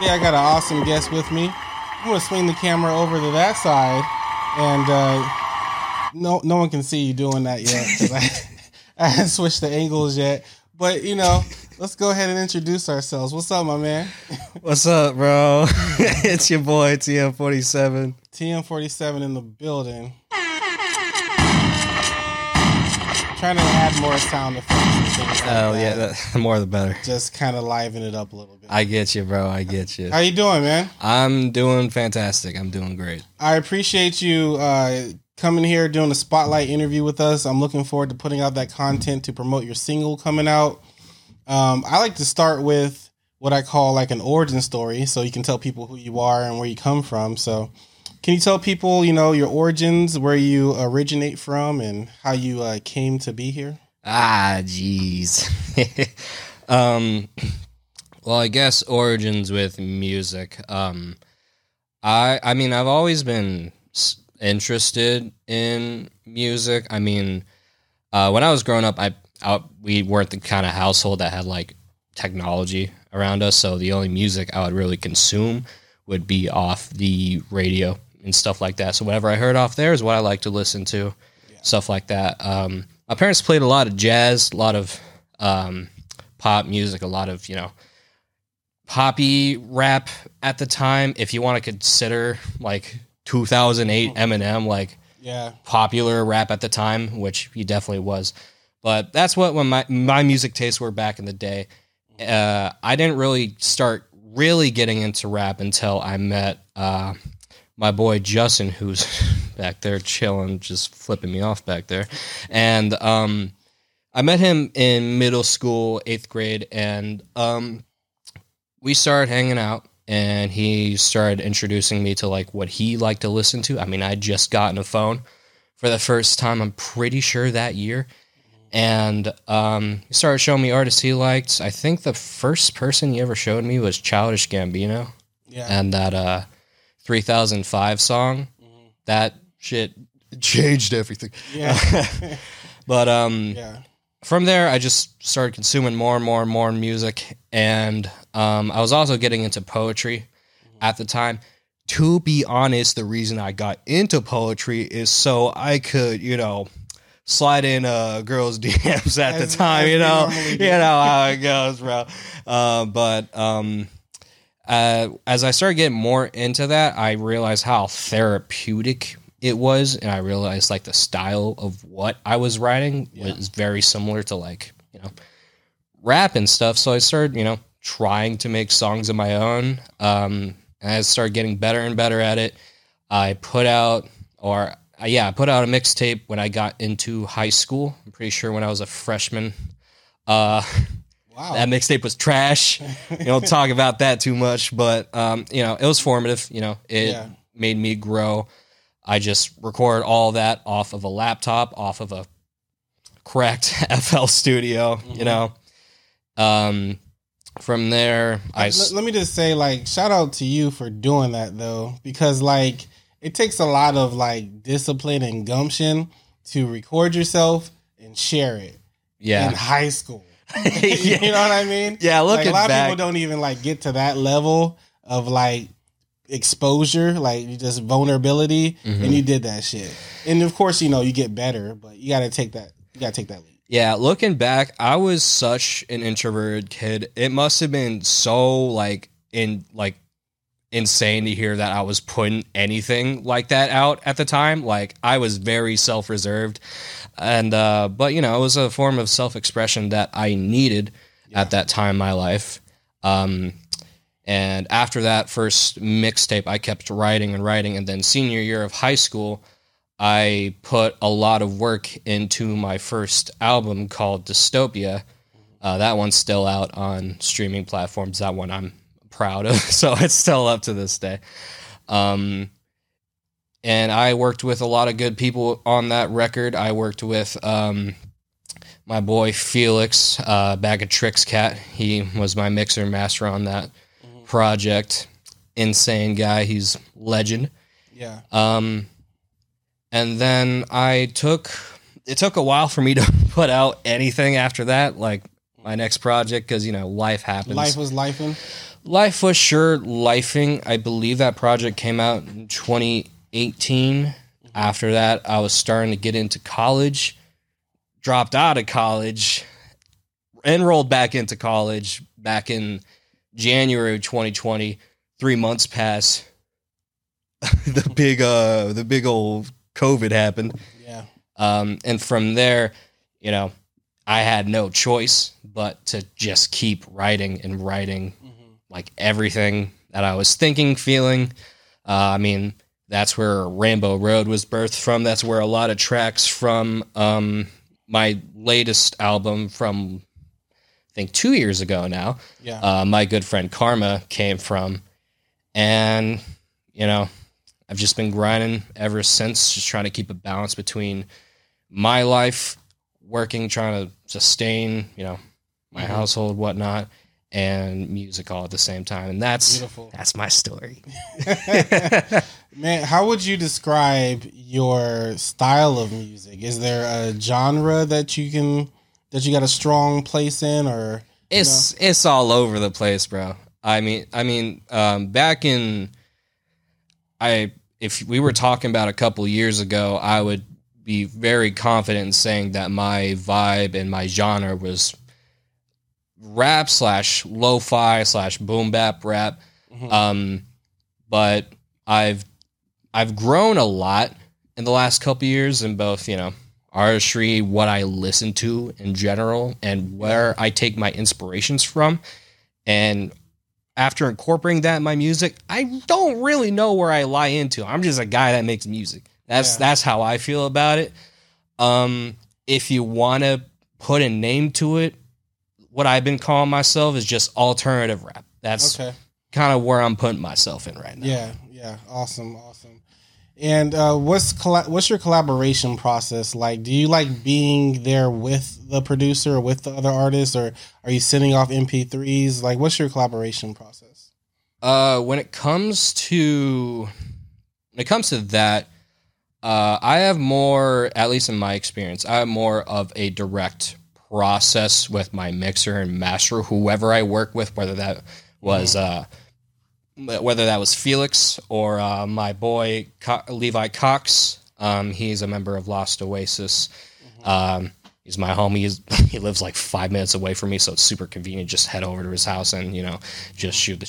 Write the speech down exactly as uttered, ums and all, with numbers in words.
Today I got an awesome guest with me. I'm going to swing the camera over to that side, and uh, no no one can see you doing that yet because I, I haven't switched the angles yet. But, you know, let's go ahead and introduce ourselves. What's up, my man? What's up, bro? It's your boy, T M forty-seven. T M forty-seven in the building. Trying to add more sound effects and things like Oh, that. yeah, the more the better. Just kind of liven it up a little bit. I get you, bro. I get you. How you doing, man? I'm doing fantastic. I'm doing great. I appreciate you uh, coming here, doing a spotlight interview with us. I'm looking forward to putting out that content to promote your single coming out. Um, I like to start with what I call like an origin story, so you can tell people who you are and where you come from. So can you tell people, you know, your origins, where you originate from, and how you uh, came to be here? Ah, jeez. um, well, I guess origins with music. Um, I, I mean, I've always been interested in music. I mean, uh, when I was growing up, I, I we weren't the kind of household that had like technology around us, so the only music I would really consume would be off the radio and stuff like that. So whatever I heard off there is what I like to listen to, yeah. Stuff like that. Um, my parents played a lot of jazz, a lot of um, pop music, a lot of, you know, poppy rap at the time. If you want to consider like two thousand eight Eminem, like yeah, popular rap at the time, which he definitely was. But that's what when my, my music tastes were back in the day. Uh, I didn't really start really getting into rap until I met uh, my boy Justin, who's back there chilling, just flipping me off back there. And um, I met him in middle school, eighth grade, and um, we started hanging out, and he started introducing me to like what he liked to listen to. I mean, I'd just gotten a phone for the first time, I'm pretty sure that year. And um, he started showing me artists he liked. I think the first person he ever showed me was Childish Gambino. Yeah. And that uh, three thousand five song, mm-hmm. That shit changed everything. Yeah. But um, yeah. From there, I just started consuming more and more and more music. And um, I was also getting into poetry mm-hmm. at the time. To be honest, the reason I got into poetry is so I could, you know, slide in uh, girls' D Ms at as, the time, you know, you know how it goes, bro. Uh, but um, uh, as I started getting more into that, I realized how therapeutic it was, and I realized like the style of what I was writing yeah. was very similar to like, you know, rap and stuff. So I started, you know, trying to make songs of my own, um, and I started getting better and better at it. I put out, or Uh, yeah, I put out a mixtape when I got into high school. I'm pretty sure when I was a freshman. Uh, wow. That mixtape was trash. You don't talk about that too much, but um, you know, it was formative. You know, it yeah. made me grow. I just recorded all that off of a laptop, off of a cracked F L Studio. Mm-hmm. You know, um, from there, I let, let me just say, like, shout out to you for doing that though, because like. It takes a lot of like discipline and gumption to record yourself and share it. Yeah. In high school. Yeah. You know what I mean? Yeah, looking like, a lot back. of people don't even like get to that level of like exposure, like just vulnerability, mm-hmm. and you did that shit. And of course, you know, you get better, but you gotta take that you gotta take that leap. Yeah, looking back, I was such an introverted kid. It must have been so like in like insane to hear that I was putting anything like that out at the time. Like I was very self-reserved, and uh, but you know, it was a form of self-expression that I needed yeah. at that time in my life. Um, and after that first mixtape, I kept writing and writing, and then senior year of high school, I put a lot of work into my first album called Dystopia. Uh, that one's still out on streaming platforms. That one I'm proud of, so it's still up to this day. Um, and I worked with a lot of good people on that record. I worked with um, my boy Felix, uh, Bag of Tricks Cat. He was my mixer and master on that mm-hmm. project. Insane guy. He's legend. Yeah. Um, and then I took, it took a while for me to put out anything after that, like my next project, because, you know, life happens. Life was lifing. Life was sure lifing. I believe that project came out in twenty eighteen. After that, I was starting to get into college, dropped out of college, enrolled back into college back in January of twenty twenty. Three months pass. the big, uh, the big old COVID happened. Yeah. Um, and from there, you know, I had no choice but to just keep writing and writing, mm-hmm. like everything that I was thinking, feeling. Uh, I mean, that's where Rainbow Road was birthed from. That's where a lot of tracks from um, my latest album from, I think, two years ago now, yeah. uh, My Good Friend Karma came from. And, you know, I've just been grinding ever since, just trying to keep a balance between my life, working, trying to sustain, you know, my mm-hmm. household, whatnot, and music all at the same time. And that's Beautiful. That's my story. Man, how would you describe your style of music? Is there a genre that you can that you got a strong place in, or it's you know? It's all over the place, bro. I mean, I mean, um, back in I if we were talking about a couple years ago, I would be very confident in saying that my vibe and my genre was rap slash lo-fi slash boom bap rap. Mm-hmm. Um, but I've I've grown a lot in the last couple years in both, you know, artistry, what I listen to in general, and where I take my inspirations from. And after incorporating that in my music, I don't really know where I lie into. I'm just a guy that makes music. That's yeah. that's how I feel about it. Um, if you want to put a name to it, what I've been calling myself is just alternative rap. That's okay. kind of where I'm putting myself in right now. Yeah, yeah, awesome, awesome. And uh, what's colla- what's your collaboration process like? Do you like being there with the producer or with the other artists, or are you sending off M P threes? Like, what's your collaboration process? Uh, when it comes to when it comes to that, uh, I have more, at least in my experience, I have more of a direct process with my mixer and master, whoever I work with, whether that was uh, whether that was Felix or uh, my boy Co- Levi Cox. Um, he's a member of Lost Oasis. Mm-hmm. Um, he's my homie. He's, he lives like five minutes away from me, so it's super convenient. Just head over to his house and, you know, just shoot the